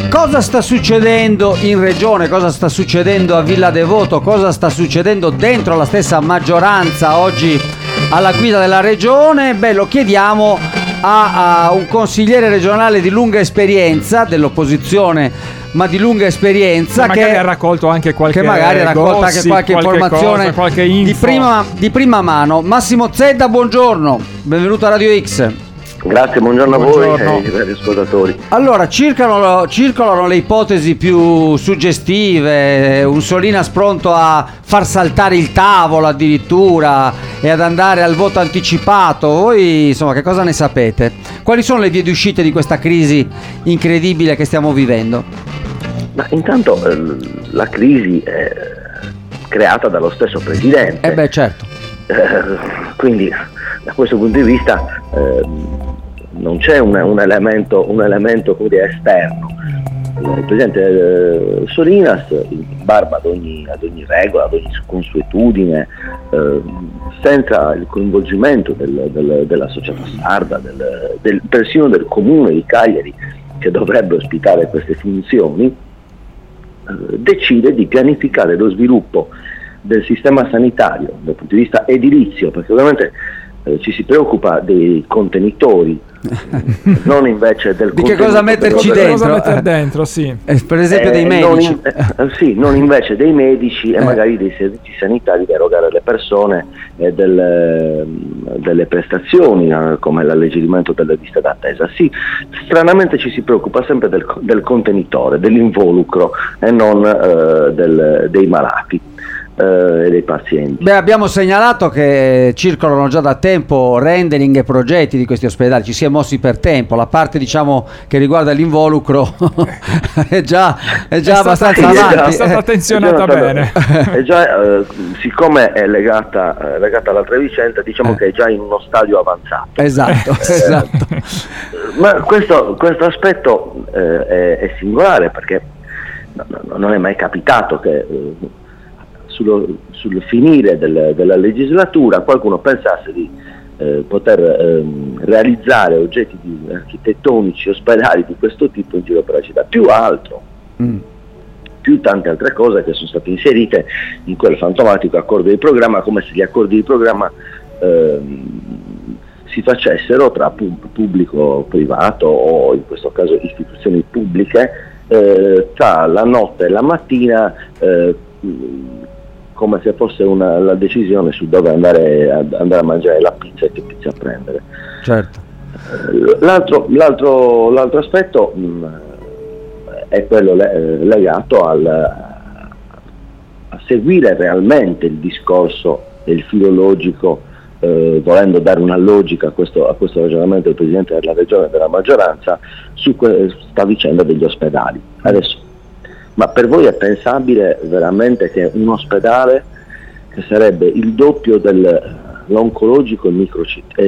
Cosa sta succedendo in regione? Cosa sta succedendo a Villa Devoto? Cosa sta succedendo dentro la stessa maggioranza oggi alla guida della regione? Beh, lo chiediamo a un consigliere regionale di lunga esperienza dell'opposizione, ma di lunga esperienza, che magari ha raccolto anche qualche informazione qualche info di prima mano. Massimo Zedda, buongiorno, benvenuto a Radio X. Grazie, buongiorno a voi e ai ascoltatori. Allora, circolano le ipotesi più suggestive, un Solinas pronto a far saltare il tavolo addirittura e ad andare al voto anticipato. Voi, insomma, che cosa ne sapete? Quali sono le vie d'uscita di questa crisi incredibile che stiamo vivendo? Ma intanto la crisi è creata dallo stesso presidente. Certo. Quindi da questo punto di vista non c'è un elemento come dire, esterno. Il presidente Solinas, in barba ad ogni regola, ad ogni consuetudine, senza il coinvolgimento della società sarda, persino del comune di Cagliari, che dovrebbe ospitare queste funzioni, decide di pianificare lo sviluppo del sistema sanitario dal punto di vista edilizio, perché ovviamente ci si preoccupa dei contenitori, non invece del di che cosa metterci dentro, cosa mettere dentro, sì. Per esempio dei medici, non invece dei medici e magari dei servizi sanitari da erogare alle persone, delle prestazioni come l'alleggerimento delle liste d'attesa. Sì, stranamente ci si preoccupa sempre del contenitore, dell'involucro e non dei malati e dei pazienti. Abbiamo segnalato che circolano già da tempo rendering e progetti di questi ospedali, ci si è mossi per tempo. La parte, diciamo, che riguarda l'involucro è già abbastanza avanti, è stata attenzionata bene. Siccome è legata all'altra vicenda, diciamo che è già in uno stadio avanzato. Esatto. Ma questo aspetto è singolare, perché non è mai capitato che sul finire della legislatura qualcuno pensasse di poter realizzare oggetti architettonici ospedali di questo tipo in giro per la città, più tante altre cose che sono state inserite in quel fantomatico accordo di programma, come se gli accordi di programma si facessero tra pubblico privato o in questo caso istituzioni pubbliche, tra la notte e la mattina, come se fosse la decisione su dove andare a mangiare la pizza e che pizza prendere. Certo. L'altro aspetto è quello legato a seguire realmente il discorso e il filologico, volendo dare una logica a questo ragionamento del Presidente della Regione e della maggioranza su questa vicenda degli ospedali. Adesso, ma per voi è pensabile veramente che un ospedale che sarebbe il doppio dell'oncologico e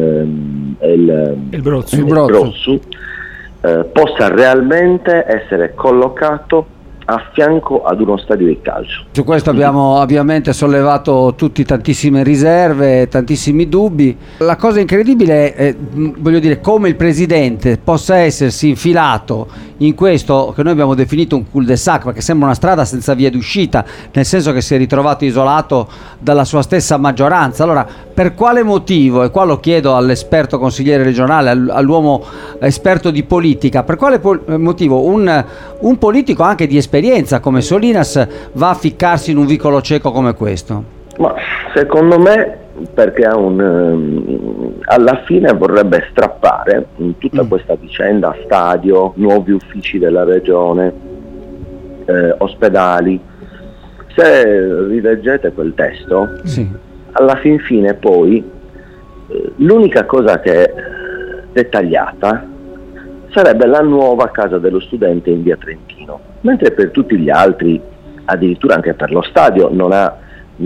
il Brozzu possa realmente essere collocato a fianco ad uno stadio di calcio? Su questo abbiamo ovviamente sollevato tutti tantissime riserve, tantissimi dubbi. La cosa incredibile è, voglio dire, come il presidente possa essersi infilato in questo che noi abbiamo definito un cul-de-sac, perché sembra una strada senza via d'uscita, nel senso che si è ritrovato isolato dalla sua stessa maggioranza. Allora, per quale motivo, e qua lo chiedo all'esperto consigliere regionale, all'uomo esperto di politica, per quale motivo un politico anche di esperienza come Solinas va a ficcarsi in un vicolo cieco come questo? Ma secondo me perché alla fine vorrebbe strappare in tutta questa vicenda stadio, nuovi uffici della regione, ospedali. Se rileggete quel testo, sì, alla fin fine poi l'unica cosa che è dettagliata sarebbe la nuova casa dello studente in via Trentino, mentre per tutti gli altri, addirittura anche per lo stadio, non ha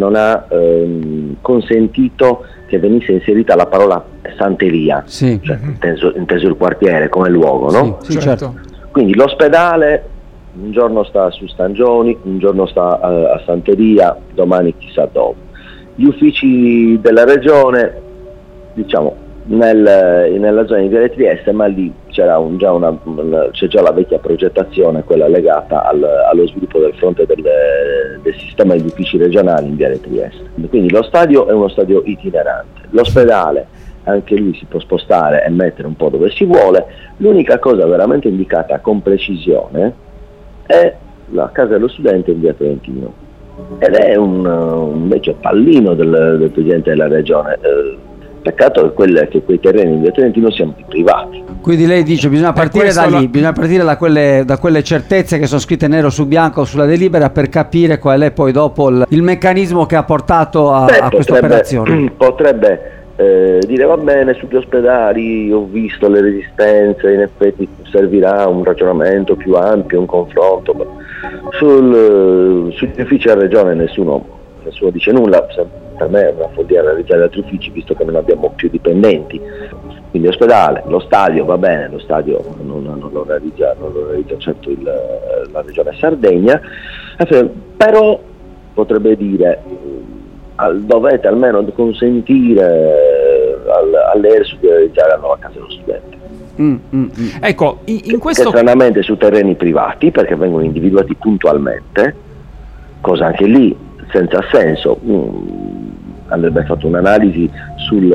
consentito che venisse inserita la parola Santeria, sì, cioè, inteso il quartiere come luogo, no? Sì, certo. Quindi l'ospedale un giorno sta su Stangioni, un giorno sta a Santeria, domani chissà dove. Gli uffici della regione, diciamo, nella zona di Viale Trieste, ma lì c'è già la vecchia progettazione, quella legata allo sviluppo del fronte del sistema di uffici regionali in Viale Trieste. Quindi lo stadio è uno stadio itinerante, l'ospedale anche lui si può spostare e mettere un po' dove si vuole. L'unica cosa veramente indicata con precisione è la casa dello studente in via Trentino, ed è un vecchio pallino del Presidente della Regione. Peccato che quei terreni in via Trentino siano privati. Quindi lei dice bisogna partire da lì, bisogna partire da quelle certezze che sono scritte nero su bianco sulla delibera, per capire qual è poi dopo il meccanismo che ha portato a questa operazione. Potrebbe dire va bene, sugli ospedali ho visto le resistenze, in effetti servirà un ragionamento più ampio, un confronto, ma sugli uffici della regione nessuno dice nulla. Per me è una follia realizzare altri uffici, visto che non abbiamo più dipendenti. Quindi ospedale, lo stadio va bene, lo stadio non lo realizza certo la regione Sardegna, però potrebbe dire dovete almeno consentire all'ERSU di realizzare la nuova casa dello studente. Ecco, in questo... Che stranamente su terreni privati, perché vengono individuati puntualmente, cosa anche lì senza senso. Andrebbe fatto un'analisi sugli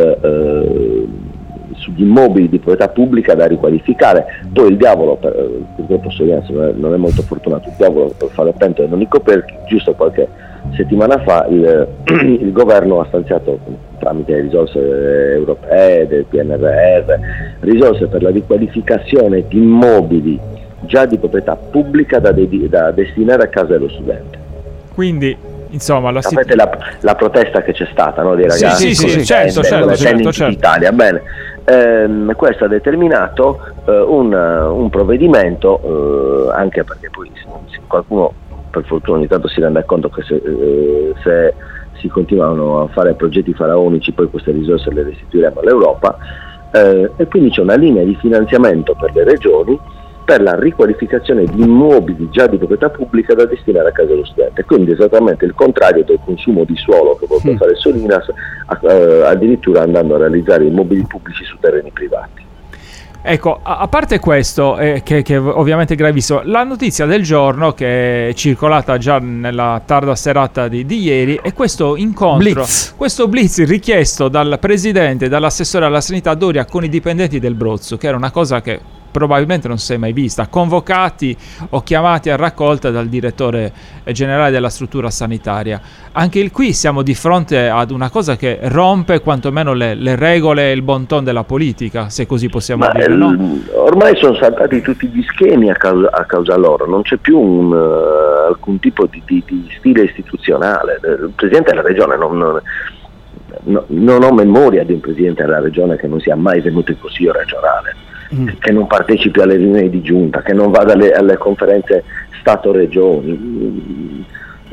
immobili di proprietà pubblica da riqualificare. Poi il diavolo, purtroppo non è molto fortunato, il diavolo fa le pentole non i coperchi. Giusto qualche settimana fa il governo ha stanziato, tramite risorse europee, del PNRR, risorse per la riqualificazione di immobili già di proprietà pubblica da destinare a casa dello studente. Quindi insomma sapete la protesta che c'è stata, no, dei ragazzi certo. d'Italia. Bene, questo ha determinato un provvedimento, anche perché poi qualcuno per fortuna ogni tanto si rende conto che se si continuano a fare progetti faraonici poi queste risorse le restituiremo all'Europa, e quindi c'è una linea di finanziamento per le regioni per la riqualificazione di immobili già di proprietà pubblica da destinare a casa dello studente. Quindi esattamente il contrario del consumo di suolo che vuole fare Solinas, addirittura andando a realizzare immobili pubblici su terreni privati. Ecco, a parte questo, che ovviamente è gravissimo, la notizia del giorno che è circolata già nella tarda serata di ieri è questo incontro, questo blitz richiesto dal presidente e dall'assessore alla sanità Doria con i dipendenti del Brozzo, che era una cosa che probabilmente non si è mai vista, convocati o chiamati a raccolta dal direttore generale della struttura sanitaria. Anche qui siamo di fronte ad una cosa che rompe quantomeno le regole e il bon ton della politica, se così possiamo dire, no? Ormai sono saltati tutti gli schemi a causa loro, non c'è più alcun tipo di stile istituzionale. Il Presidente della Regione non ho memoria di un Presidente della Regione che non sia mai venuto in Consiglio regionale, che non partecipi alle riunioni di giunta, che non vada alle conferenze Stato-Regioni,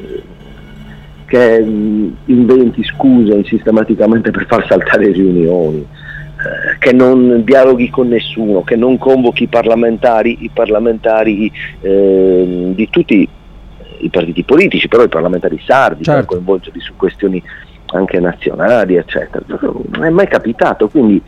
che inventi scuse sistematicamente per far saltare riunioni, che non dialoghi con nessuno, che non convochi i parlamentari di tutti i partiti politici, però i parlamentari sardi, certo, per coinvolgerli su questioni anche nazionali, eccetera. Non è mai capitato, quindi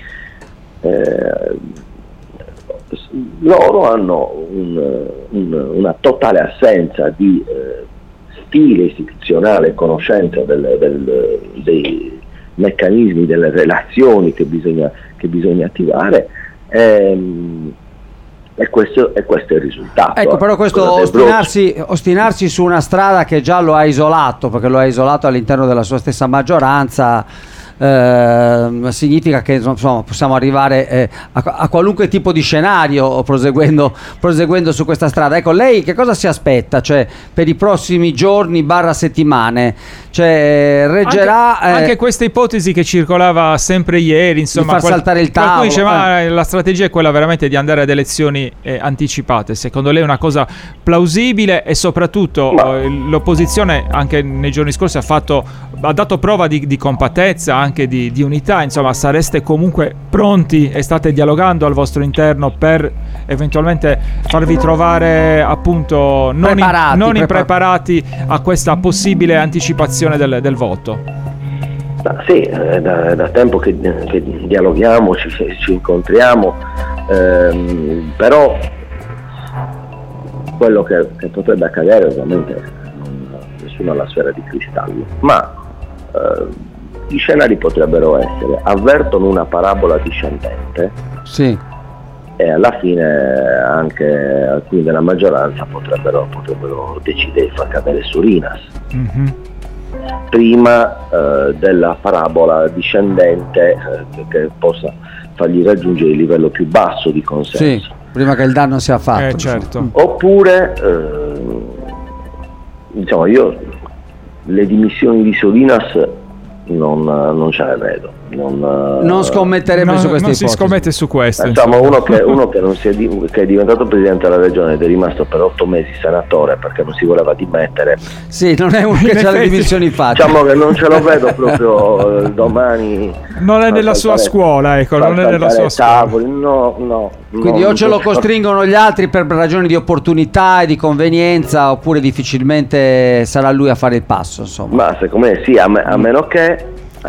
loro hanno una totale assenza di stile istituzionale, conoscenza dei meccanismi, delle relazioni che bisogna attivare, e questo è il risultato. Ecco, però questo ostinarsi su una strada che già lo ha isolato, perché lo ha isolato all'interno della sua stessa maggioranza, significa che insomma possiamo arrivare a qualunque tipo di scenario proseguendo su questa strada. Ecco, lei che cosa si aspetta, cioè, per i prossimi giorni / settimane? Cioè, reggerà anche questa ipotesi che circolava sempre ieri, insomma, di far saltare il tavolo. Qualcuno diceva la strategia è quella veramente di andare ad elezioni anticipate. Secondo lei è una cosa plausibile? E soprattutto l'opposizione anche nei giorni scorsi ha dato prova di compattezza, anche di unità. Insomma, sareste comunque pronti e state dialogando al vostro interno per eventualmente farvi trovare appunto non impreparati a questa possibile anticipazione del voto? Sì, da tempo che dialoghiamo, ci incontriamo, però quello che potrebbe accadere ovviamente nessuno ha la sfera di cristallo, ma gli scenari potrebbero essere: avvertono una parabola discendente, sì, e alla fine anche alcuni della maggioranza potrebbero decidere di far cadere Surinas. Mm-hmm. Prima della parabola discendente che possa fargli raggiungere il livello più basso di consenso. Sì, prima che il danno sia fatto. Certo. Oppure diciamo, io le dimissioni di Surinas non ce le vedo. Non scommetterebbe su questa ipotesi. Non si scommette su questo. Diciamo, uno che che è diventato presidente della regione ed è rimasto per 8 mesi senatore perché non si voleva dimettere. Sì, non è uno che ha le dimissioni fatte. Diciamo che non ce lo vedo proprio domani. Non è nella sua scuola, ecco, non è nella sua tavoli. No. Quindi o ce lo costringono gli altri per ragioni di opportunità e di convenienza, oppure difficilmente sarà lui a fare il passo, insomma. Ma secondo me sì, a meno che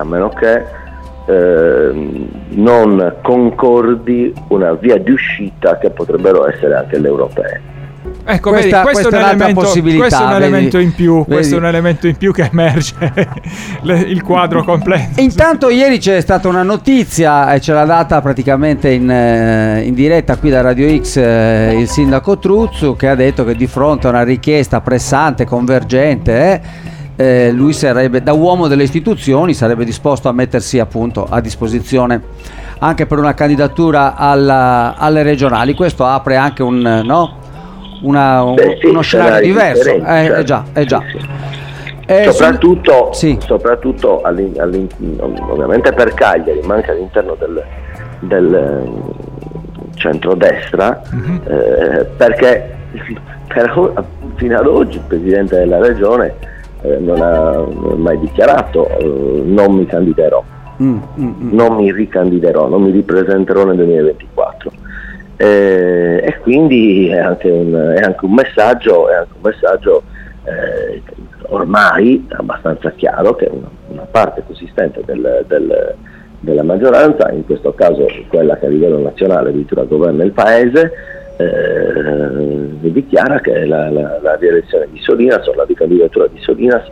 non concordi una via di uscita che potrebbero essere anche le europee. Ecco, questo è un elemento in più, questo è un elemento in più che emerge il quadro completo. Intanto ieri c'è stata una notizia e ce l'ha data praticamente in diretta qui da Radio X il sindaco Truzzu, che ha detto che di fronte a una richiesta pressante, convergente, lui sarebbe, da uomo delle istituzioni, sarebbe disposto a mettersi appunto a disposizione anche per una candidatura alle regionali. Questo apre anche uno scenario diverso. Certo. È già. Sì. Soprattutto ovviamente per Cagliari, ma anche all'interno del centrodestra, perché fino ad oggi il presidente della regione non ha mai dichiarato non mi candiderò, non mi ricandiderò, non mi ripresenterò nel 2024, e quindi è anche un messaggio ormai abbastanza chiaro che una parte consistente della maggioranza, in questo caso quella che a livello nazionale addirittura governa il paese, dichiara che la rielezione di Solinas o la ricandidatura di Solinas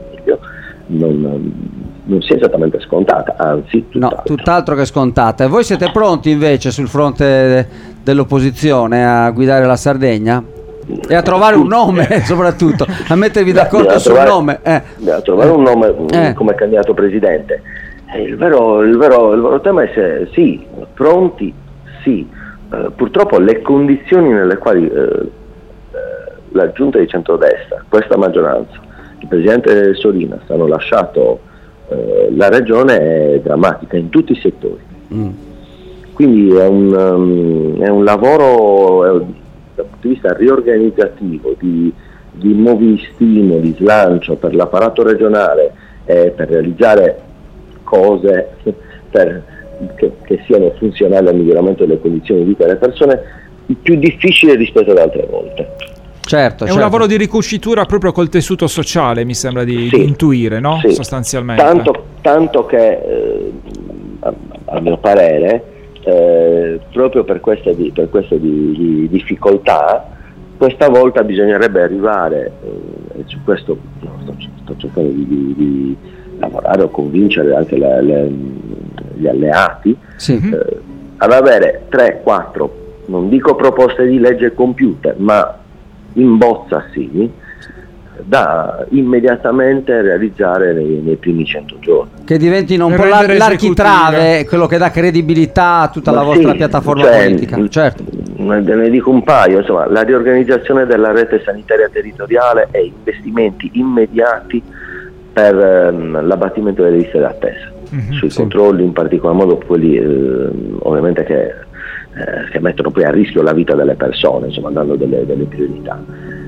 non sia esattamente scontata, anzi tutt'altro che scontata. E voi siete pronti invece sul fronte dell'opposizione a guidare la Sardegna e a trovare un nome, soprattutto a mettervi d'accordo sul nome, a trovare un nome come candidato presidente. Il vero tema è se sì, pronti, sì. Purtroppo le condizioni nelle quali la giunta di centrodestra, questa maggioranza, il presidente Solinas hanno lasciato la regione è drammatica in tutti i settori. Quindi è un lavoro dal punto di vista riorganizzativo, di nuovi stimoli, di slancio per l'apparato regionale, per realizzare cose che siano funzionali al miglioramento delle condizioni di vita delle persone, più difficile rispetto ad altre volte. Certo. Un lavoro di ricucitura proprio col tessuto sociale, mi sembra di intuire, no? Sì. Sostanzialmente. Tanto che a mio parere, proprio per queste difficoltà, questa volta bisognerebbe arrivare, su questo sto cercando di lavorare o convincere anche gli alleati, ad avere 3-4, non dico proposte di legge compiute, ma in bozza sì, da immediatamente realizzare nei primi 100 giorni. Che diventino un po' l'architrave, quello che dà credibilità a tutta la vostra piattaforma politica. Certo. Ne dico un paio, insomma, la riorganizzazione della rete sanitaria territoriale e investimenti immediati per l'abbattimento delle liste d'attesa, sui controlli, in particolar modo quelli ovviamente che mettono poi a rischio la vita delle persone, insomma, dando delle priorità.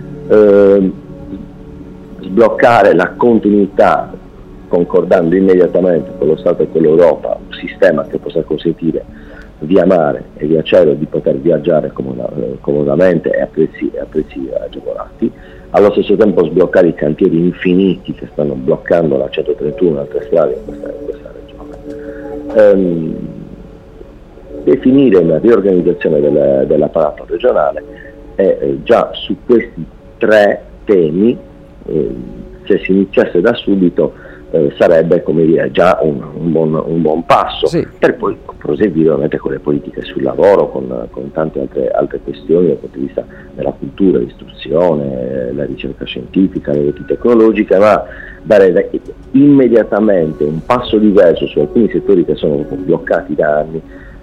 Sbloccare la continuità, concordando immediatamente con lo Stato e con l'Europa un sistema che possa consentire via mare e via cielo di poter viaggiare comodamente e a prezzi agevolati. Allo stesso tempo sbloccare i cantieri infiniti che stanno bloccando la 131 e altre strade in questa definire una riorganizzazione dell'apparato regionale e già su questi 3 temi, se si iniziasse da subito, sarebbe, come dire, già un buon passo, sì, per poi proseguire ovviamente con le politiche sul lavoro, con tante altre questioni dal punto di vista della cultura, dell'istruzione, la ricerca scientifica, le reti tecnologiche, ma dare immediatamente un passo diverso su alcuni settori che sono bloccati da anni.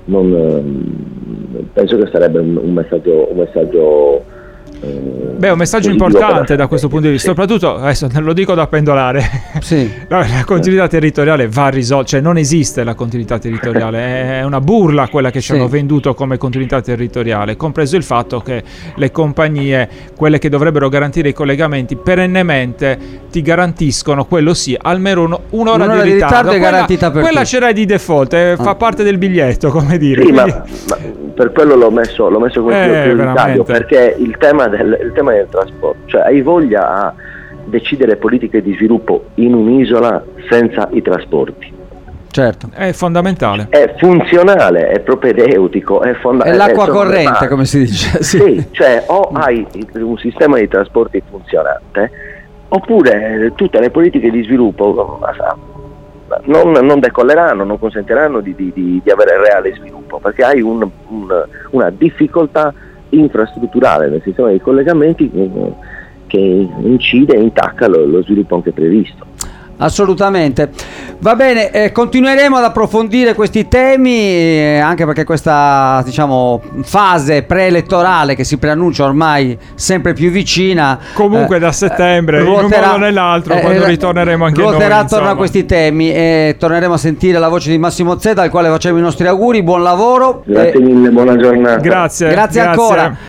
Penso che sarebbe un messaggio un messaggio importante da questo punto di vista, soprattutto adesso lo dico da pendolare, sì. La continuità territoriale va risolta, cioè non esiste la continuità territoriale, è una burla quella che ci hanno venduto come continuità territoriale, compreso il fatto che le compagnie, quelle che dovrebbero garantire i collegamenti, perennemente ti garantiscono, quello sì, almeno un'ora di ritardo è garantita per quella c'era di default, fa parte del biglietto, come dire. Sì, ma per quello l'ho messo come prioritario, perché il tema del trasporto, cioè hai voglia a decidere politiche di sviluppo in un'isola senza i trasporti? Certo, è fondamentale, è funzionale, è propedeutico, è l'acqua corrente, come si dice. Sì, cioè o hai un sistema di trasporti funzionante, oppure tutte le politiche di sviluppo non decolleranno, non consentiranno di avere reale sviluppo, perché hai una difficoltà infrastrutturale nel sistema dei collegamenti che incide e intacca lo sviluppo anche previsto. Assolutamente. Va bene, continueremo ad approfondire questi temi, anche perché questa, diciamo, fase preelettorale che si preannuncia ormai sempre più vicina, comunque da settembre, ruoterà, in un modo o nell'altro, quando ritorneremo anche noi, ruoterà attorno a questi temi, e torneremo a sentire la voce di Massimo Zedda, al quale facciamo i nostri auguri, buon lavoro. Grazie mille, buona giornata. Grazie ancora.